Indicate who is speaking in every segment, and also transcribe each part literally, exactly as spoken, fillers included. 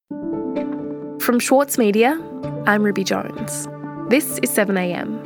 Speaker 1: From Schwartz Media, I'm Ruby Jones. This is seven a m.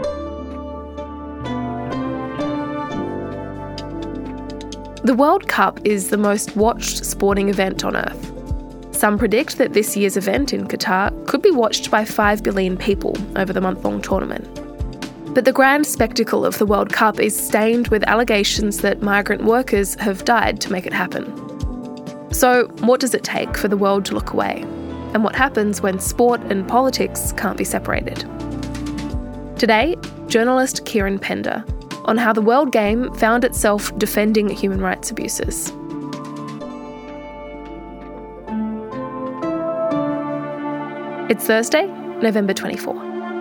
Speaker 1: The World Cup is the most watched sporting event on Earth. Some predict that this year's event in Qatar could be watched by five billion people over the month-long tournament. But the grand spectacle of the World Cup is stained with allegations that migrant workers have died to make it happen. So, what does it take for the world to look away? And what happens when sport and politics can't be separated? Today, journalist Kieran Pender on how the World Game found itself defending human rights abuses. It's Thursday, November twenty-fourth.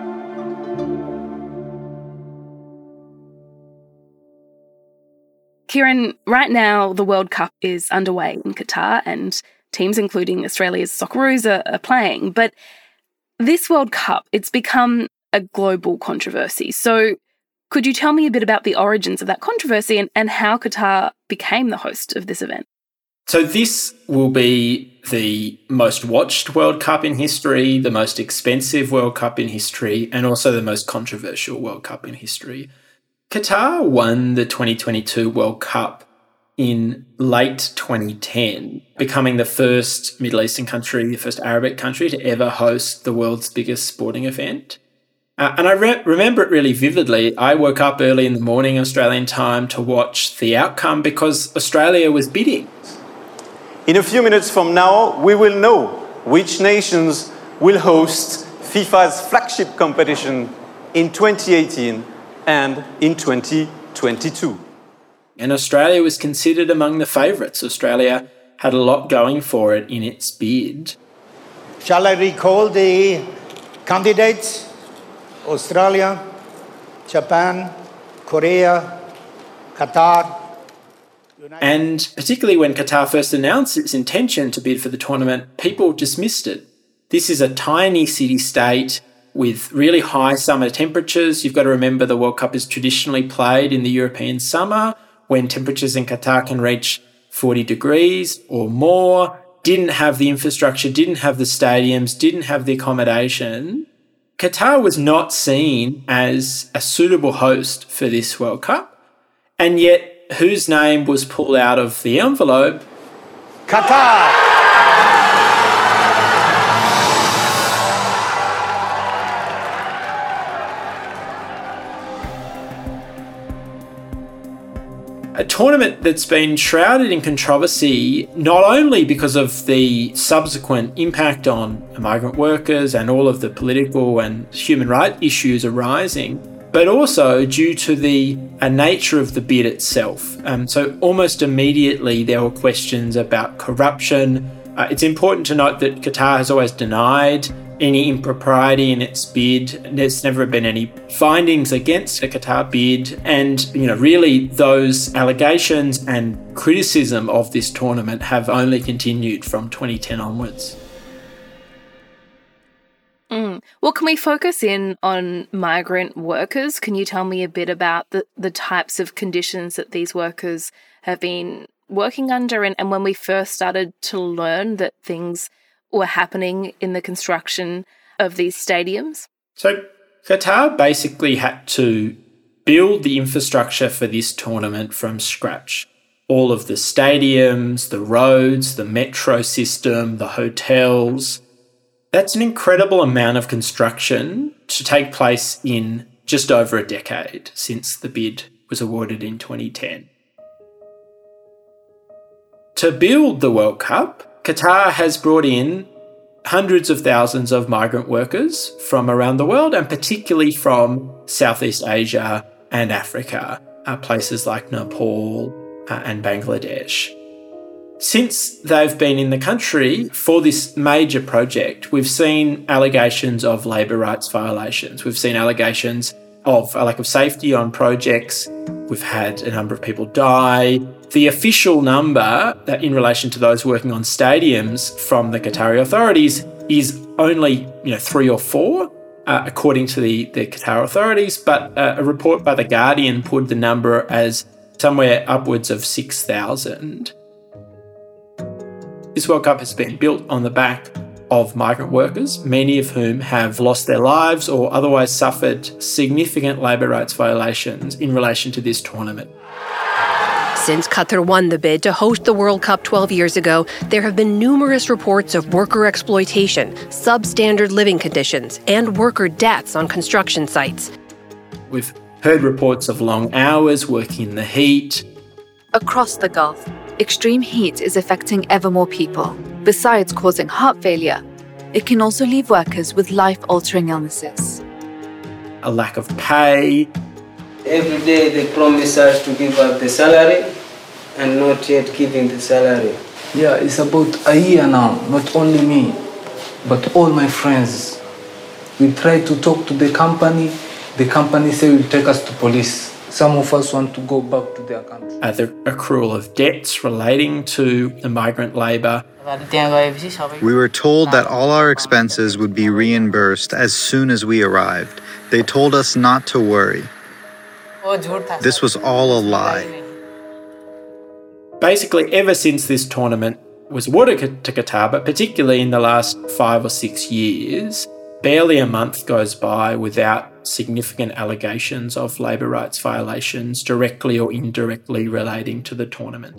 Speaker 1: Kieran, right now the World Cup is underway in Qatar and teams including Australia's Socceroos are, are playing. But this World Cup, it's become a global controversy. So could you tell me a bit about the origins of that controversy and, and how Qatar became the host of this event?
Speaker 2: So this will be the most watched World Cup in history, the most expensive World Cup in history, and also the most controversial World Cup in history. Qatar won the twenty twenty-two World Cup in late twenty ten, becoming the first Middle Eastern country, the first Arabic country to ever host the world's biggest sporting event. Uh, and I re- remember it really vividly. I woke up early in the morning Australian time to watch the outcome because Australia was bidding.
Speaker 3: In a few minutes from now, we will know which nations will host FIFA's flagship competition in twenty eighteen and in twenty twenty-two.
Speaker 2: And Australia was considered among the favourites. Australia had a lot going for it in its bid.
Speaker 4: Shall I recall the candidates? Australia, Japan, Korea, Qatar.
Speaker 2: And particularly when Qatar first announced its intention to bid for the tournament, people dismissed it. This is a tiny city-state with really high summer temperatures. You've got to remember the World Cup is traditionally played in the European summer when temperatures in Qatar can reach forty degrees or more, didn't have the infrastructure, didn't have the stadiums, didn't have the accommodation. Qatar was not seen as a suitable host for this World Cup. And yet, whose name was pulled out of the envelope?
Speaker 4: Qatar!
Speaker 2: A tournament that's been shrouded in controversy not only because of the subsequent impact on migrant workers and all of the political and human rights issues arising, but also due to the uh, nature of the bid itself. Um, so almost immediately there were questions about corruption. Uh, it's important to note that Qatar has always denied any impropriety in its bid. There's never been any findings against the Qatar bid. And, you know, really those allegations and criticism of this tournament have only continued from twenty ten onwards.
Speaker 1: Mm. Well, can we focus in on migrant workers? Can you tell me a bit about the, the types of conditions that these workers have been working under and, and when we first started to learn that things were happening in the construction of these stadiums?
Speaker 2: So Qatar basically had to build the infrastructure for this tournament from scratch. All of the stadiums, the roads, the metro system, the hotels. That's an incredible amount of construction to take place in just over a decade since the bid was awarded in twenty ten. To build the World Cup, Qatar has brought in hundreds of thousands of migrant workers from around the world and particularly from Southeast Asia and Africa, uh, places like Nepal uh, and Bangladesh. Since they've been in the country for this major project, we've seen allegations of labour rights violations. We've seen allegations of a lack of safety on projects. We've had a number of people die. The official number that in relation to those working on stadiums from the Qatari authorities is only, you know, three or four, uh, according to the, the Qatar authorities. But uh, a report by The Guardian put the number as somewhere upwards of six thousand. This World Cup has been built on the back of migrant workers, many of whom have lost their lives or otherwise suffered significant labour rights violations in relation to this tournament.
Speaker 5: Since Qatar won the bid to host the World Cup twelve years ago, there have been numerous reports of worker exploitation, substandard living conditions, and worker deaths on construction sites.
Speaker 2: We've heard reports of long hours working in the heat.
Speaker 6: Across the Gulf, extreme heat is affecting ever more people. Besides causing heart failure, it can also leave workers with life-altering illnesses.
Speaker 2: A lack of pay.
Speaker 7: Every day they promise us to give up the salary and not yet giving the salary.
Speaker 8: Yeah, it's about a year now, not only me, but all my friends. We try to talk to the company. The company say will take us to police. Some of us want to go back to their country.
Speaker 2: Uh, the accrual of debts relating to the migrant labour.
Speaker 9: We were told that all our expenses would be reimbursed as soon as we arrived. They told us not to worry. This was all a lie.
Speaker 2: Basically, ever since this tournament was awarded to Qatar, but particularly in the last five or six years, barely a month goes by without significant allegations of labour rights violations directly or indirectly relating to the tournament.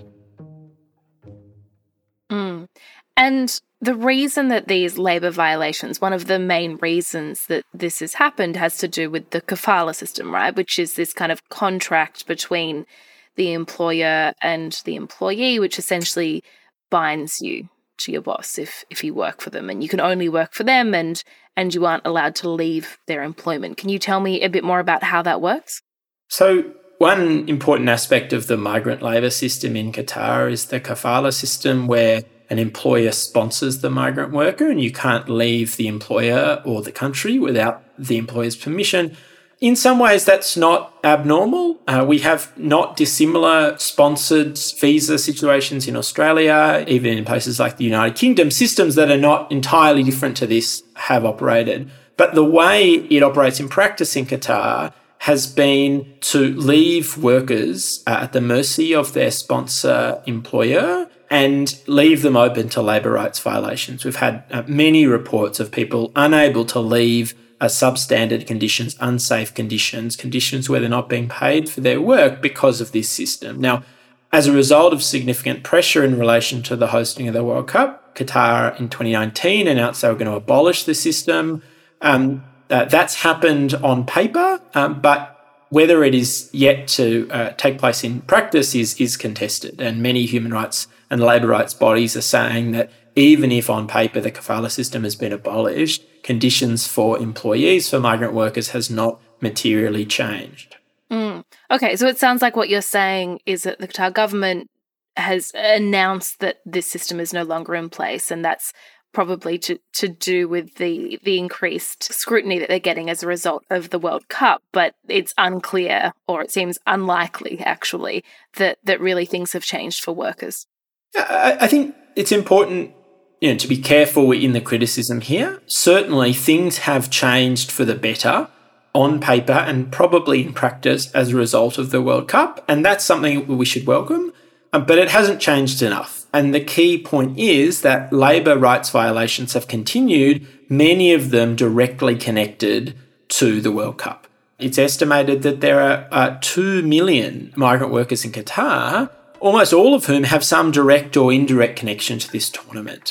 Speaker 1: Mm. And the reason that these labour violations, one of the main reasons that this has happened has to do with the kafala system, right? Which is this kind of contract between the employer and the employee, which essentially binds you to your boss if if you work for them, and you can only work for them and and you aren't allowed to leave their employment. Can you tell me a bit more about how that works?
Speaker 2: So one important aspect of the migrant labour system in Qatar is the kafala system, where an employer sponsors the migrant worker and you can't leave the employer or the country without the employer's permission. In some ways, that's not abnormal. Uh, we have not dissimilar sponsored visa situations in Australia, even in places like the United Kingdom. Systems that are not entirely different to this have operated. But the way it operates in practice in Qatar has been to leave workers uh, at the mercy of their sponsor employer and leave them open to labour rights violations. We've had uh, many reports of people unable to leave uh, substandard conditions, unsafe conditions, conditions where they're not being paid for their work because of this system. Now, as a result of significant pressure in relation to the hosting of the World Cup, Qatar in twenty nineteen announced they were going to abolish the system. Um, uh, that's happened on paper, um, but whether it is yet to uh, take place in practice is, is contested. And many human rights and labour rights bodies are saying that even if on paper the kafala system has been abolished, conditions for employees, for migrant workers, has not materially changed.
Speaker 1: Mm. Okay, so it sounds like what you're saying is that the Qatar government has announced that this system is no longer in place, and that's probably to, to do with the, the increased scrutiny that they're getting as a result of the World Cup. But it's unclear, or it seems unlikely, actually, that, that really things have changed for workers.
Speaker 2: I, I think it's important, you know, to be careful in the criticism here. Certainly things have changed for the better on paper and probably in practice as a result of the World Cup, and that's something we should welcome, um, but it hasn't changed enough. And the key point is that labour rights violations have continued, many of them directly connected to the World Cup. It's estimated that there are uh, two million migrant workers in Qatar, almost all of whom have some direct or indirect connection to this tournament.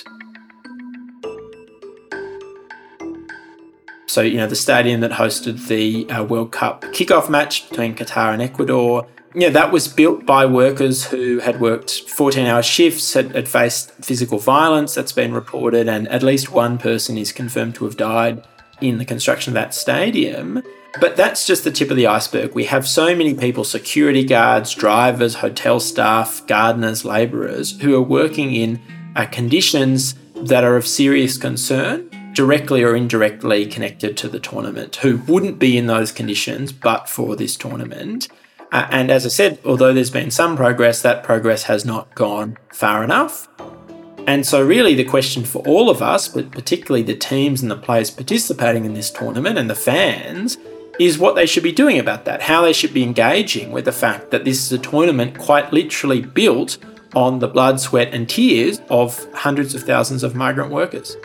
Speaker 2: So, you know, the stadium that hosted the uh, World Cup kickoff match between Qatar and Ecuador, yeah, that was built by workers who had worked fourteen-hour shifts, had, had faced physical violence that's been reported, and at least one person is confirmed to have died in the construction of that stadium. But that's just the tip of the iceberg. We have so many people, security guards, drivers, hotel staff, gardeners, labourers, who are working in uh, conditions that are of serious concern, directly or indirectly connected to the tournament, who wouldn't be in those conditions but for this tournament. Uh, and as I said, although there's been some progress, that progress has not gone far enough. And so really the question for all of us, but particularly the teams and the players participating in this tournament and the fans, is what they should be doing about that, how they should be engaging with the fact that this is a tournament quite literally built on the blood, sweat and tears of hundreds of thousands of migrant workers.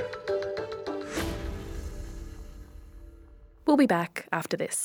Speaker 1: We'll be back after this.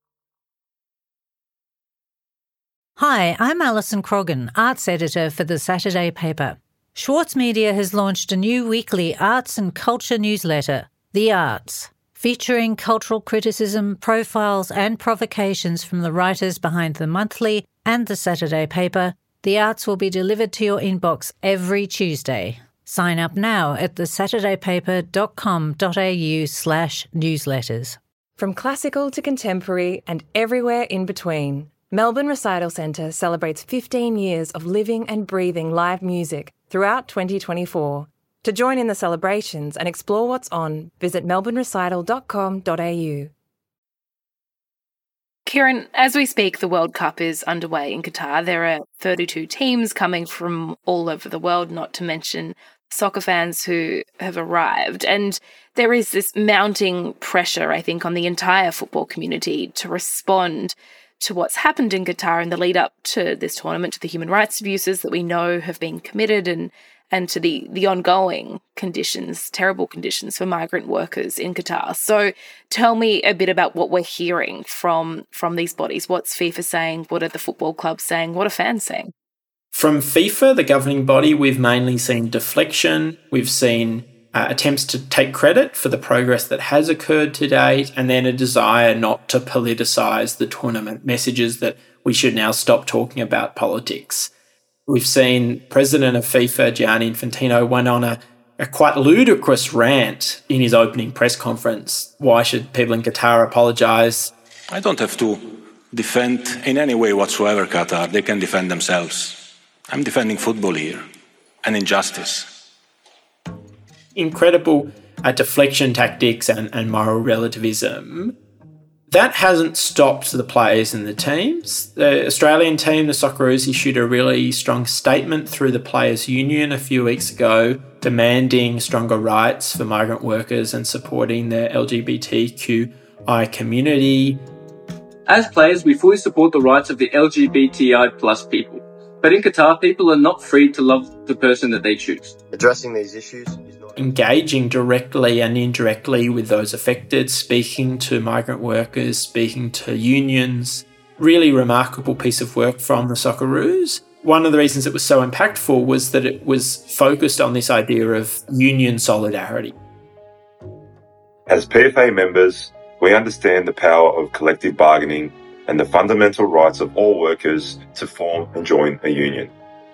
Speaker 10: Hi, I'm Alison Croggan, arts editor for The Saturday Paper. Schwartz Media has launched a new weekly arts and culture newsletter, The Arts, featuring cultural criticism, profiles and provocations from the writers behind the monthly and The Saturday Paper. The Arts will be delivered to your inbox every Tuesday. Sign up now at thesaturdaypaper.com.au slash newsletters.
Speaker 11: From classical to contemporary and everywhere in between, Melbourne Recital Centre celebrates fifteen years of living and breathing live music throughout twenty twenty-four. To join in the celebrations and explore what's on, visit melbourne recital dot com dot a u.
Speaker 1: Kieran, as we speak, the World Cup is underway in Qatar. There are thirty-two teams coming from all over the world, not to mention soccer fans who have arrived. And there is this mounting pressure, I think, on the entire football community to respond to what's happened in Qatar in the lead up to this tournament, to the human rights abuses that we know have been committed, and and to the, the ongoing conditions, terrible conditions for migrant workers in Qatar. So tell me a bit about what we're hearing from, from these bodies. What's FIFA saying? What are the football clubs saying? What are fans saying?
Speaker 2: From FIFA, the governing body, we've mainly seen deflection. We've seen uh, attempts to take credit for the progress that has occurred to date, and then a desire not to politicise the tournament, messages that we should now stop talking about politics. We've seen President of FIFA, Gianni Infantino, went on a, a quite ludicrous rant in his opening press conference. Why should people in Qatar apologise?
Speaker 12: I don't have to defend in any way whatsoever Qatar. They can defend themselves. I'm defending football here and injustice.
Speaker 2: Incredible uh, deflection tactics and, and moral relativism. That hasn't stopped the players and the teams. The Australian team, the Socceroos, issued a really strong statement through the Players' Union a few weeks ago, demanding stronger rights for migrant workers and supporting the L G B T Q I community.
Speaker 13: As players, we fully support the rights of the L G B T I plus people. But in Qatar, people are not free to love the person that they choose.
Speaker 14: Addressing these issues is not...
Speaker 2: Engaging directly and indirectly with those affected, speaking to migrant workers, speaking to unions. Really remarkable piece of work from the Socceroos. One of the reasons it was so impactful was that it was focused on this idea of union solidarity.
Speaker 15: As P F A members, we understand the power of collective bargaining and the fundamental rights of all workers to form and join a union.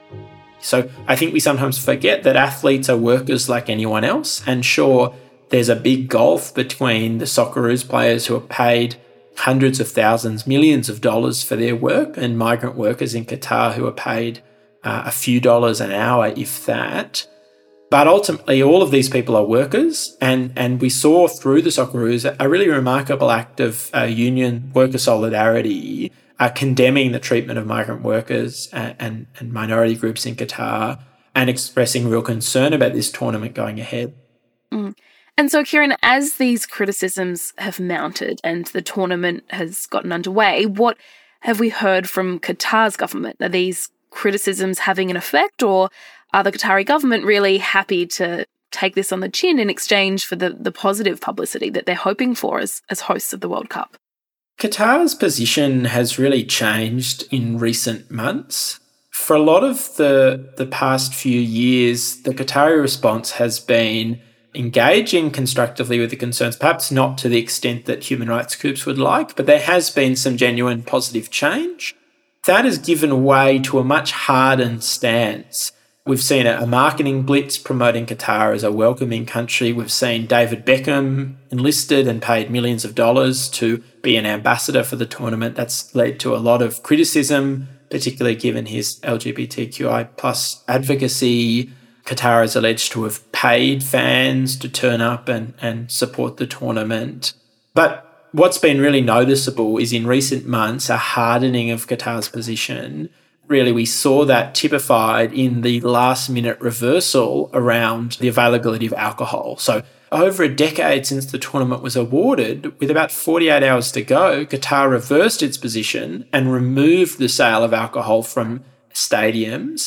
Speaker 2: So I think we sometimes forget that athletes are workers like anyone else, and sure, there's a big gulf between the Socceroos players who are paid hundreds of thousands, millions of dollars for their work, and migrant workers in Qatar who are paid uh, a few dollars an hour, if that. But ultimately, all of these people are workers, and, and we saw through the Socceroos a really remarkable act of uh, union worker solidarity, uh, condemning the treatment of migrant workers and, and, and minority groups in Qatar, and expressing real concern about this tournament going ahead.
Speaker 1: Mm. And so, Kieran, as these criticisms have mounted and the tournament has gotten underway, what have we heard from Qatar's government? Are these criticisms having an effect, or are the Qatari government really happy to take this on the chin in exchange for the, the positive publicity that they're hoping for as, as hosts of the World Cup?
Speaker 2: Qatar's position has really changed in recent months. For a lot of the, the past few years, the Qatari response has been engaging constructively with the concerns, perhaps not to the extent that human rights groups would like, but there has been some genuine positive change. That has given way to a much hardened stance. We've seen a, a marketing blitz promoting Qatar as a welcoming country. We've seen David Beckham enlisted and paid millions of dollars to be an ambassador for the tournament. That's led to a lot of criticism, particularly given his L G B T Q I plus advocacy. Qatar is alleged to have paid fans to turn up and, and support the tournament. But what's been really noticeable is in recent months a hardening of Qatar's position. Really, we saw that typified in the last-minute reversal around the availability of alcohol. So over a decade since the tournament was awarded, with about forty-eight hours to go, Qatar reversed its position and removed the sale of alcohol from stadiums.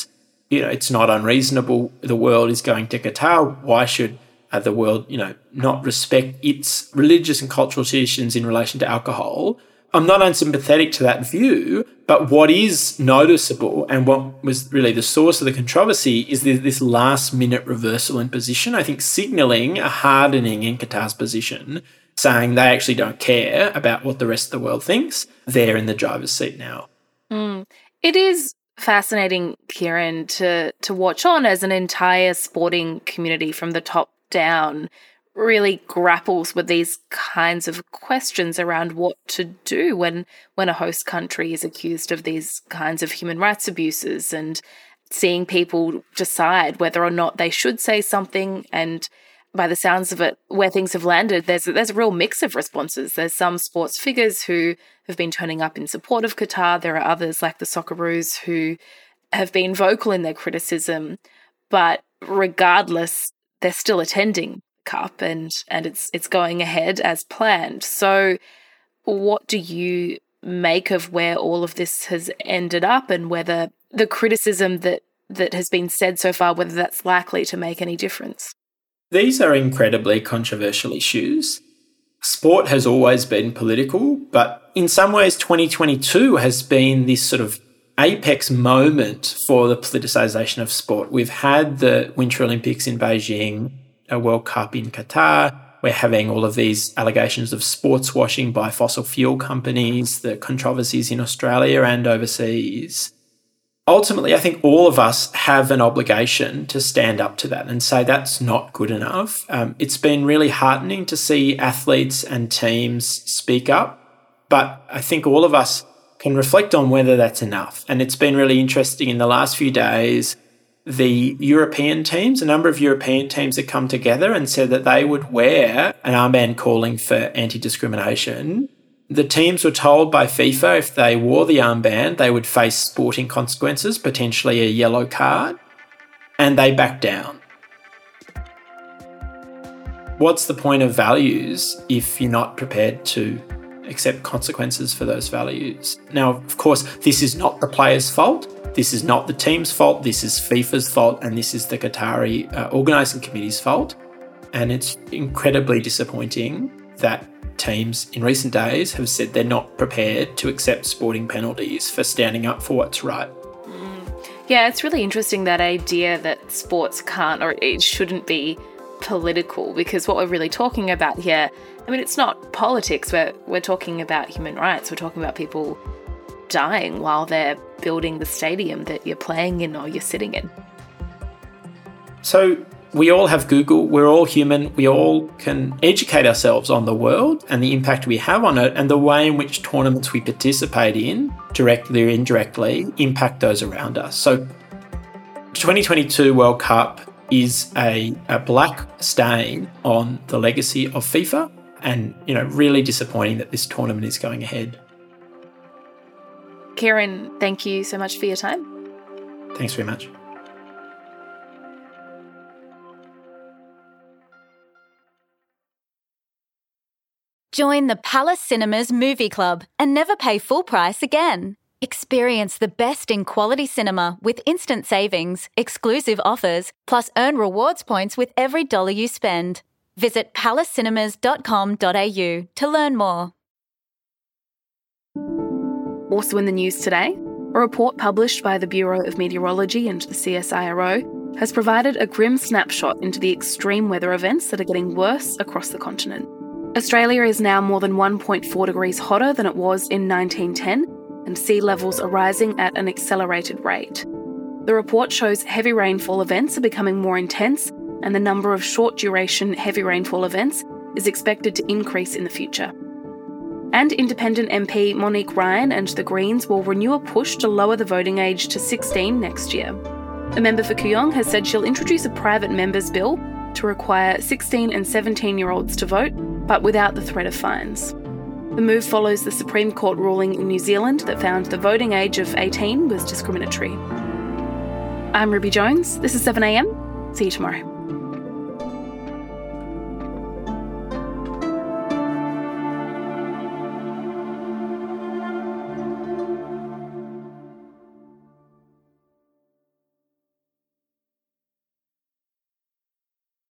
Speaker 2: you know, it's not unreasonable. The world is going to Qatar. Why should uh, the world, you know, not respect its religious and cultural traditions in relation to alcohol? I'm not unsympathetic to that view, but what is noticeable and what was really the source of the controversy is this last-minute reversal in position, I think signalling a hardening in Qatar's position, saying they actually don't care about what the rest of the world thinks. They're in the driver's seat now.
Speaker 1: Mm. It is fascinating, Kieran, to, to watch on as an entire sporting community from the top down really grapples with these kinds of questions around what to do when when a host country is accused of these kinds of human rights abuses, and seeing people decide whether or not they should say something. And by the sounds of it, where things have landed, there's there's a real mix of responses. There's some sports figures who have been turning up in support of Qatar. There are others like the Socceroos who have been vocal in their criticism, but regardless, they're still attending Cup and and it's it's going ahead as planned. So what do you make of where all of this has ended up, and whether the criticism that that has been said so far, whether that's likely to make any difference?
Speaker 2: These are incredibly controversial issues. Sport has always been political, but in some ways twenty twenty-two has been this sort of apex moment for the politicisation of sport. We've had the Winter Olympics in Beijing, a World Cup in Qatar. We're having all of these allegations of sports washing by fossil fuel companies, the controversies in Australia and overseas. Ultimately, I think all of us have an obligation to stand up to that and say that's not good enough. Um, it's been really heartening to see athletes and teams speak up, but I think all of us can reflect on whether that's enough. And it's been really interesting in the last few days. The European teams, a number of European teams have come together and said that they would wear an armband calling for anti-discrimination. The teams were told by FIFA if they wore the armband, they would face sporting consequences, potentially a yellow card, and they backed down. What's the point of values if you're not prepared to accept consequences for those values? Now, of course, this is not the players' fault. This is not the team's fault. This is FIFA's fault, and this is the Qatari uh, organising committee's fault. And it's incredibly disappointing that teams in recent days have said they're not prepared to accept sporting penalties for standing up for what's right.
Speaker 1: Mm. Yeah, it's really interesting, that idea that sports can't or it shouldn't be political, because what we're really talking about here, I mean, it's not politics. We're, we're talking about human rights. We're talking about people dying while they're building the stadium that you're playing in or you're sitting in.
Speaker 2: So we all have Google, we're all human, we all can educate ourselves on the world and the impact we have on it, and the way in which tournaments we participate in, directly or indirectly, impact those around us. So twenty twenty-two World Cup is a, a black stain on the legacy of FIFA, and, you know, really disappointing that this tournament is going ahead.
Speaker 1: Kieran, thank you so much for your time.
Speaker 2: Thanks very much.
Speaker 16: Join the Palace Cinemas Movie Club and never pay full price again. Experience the best in quality cinema with instant savings, exclusive offers, plus earn rewards points with every dollar you spend. Visit palace cinemas dot com dot a u to learn more.
Speaker 1: Also in the news today, a report published by the Bureau of Meteorology and the C S I R O has provided a grim snapshot into the extreme weather events that are getting worse across the continent. Australia is now more than one point four degrees hotter than it was in nineteen ten, and sea levels are rising at an accelerated rate. The report shows heavy rainfall events are becoming more intense, and the number of short-duration heavy rainfall events is expected to increase in the future. And Independent M P Monique Ryan and the Greens will renew a push to lower the voting age to sixteen next year. A member for Kooyong has said she'll introduce a private member's bill to require sixteen and seventeen-year-olds to vote, but without the threat of fines. The move follows the Supreme Court ruling in New Zealand that found the voting age of eighteen was discriminatory. I'm Ruby Jones. This is seven a m. See you tomorrow.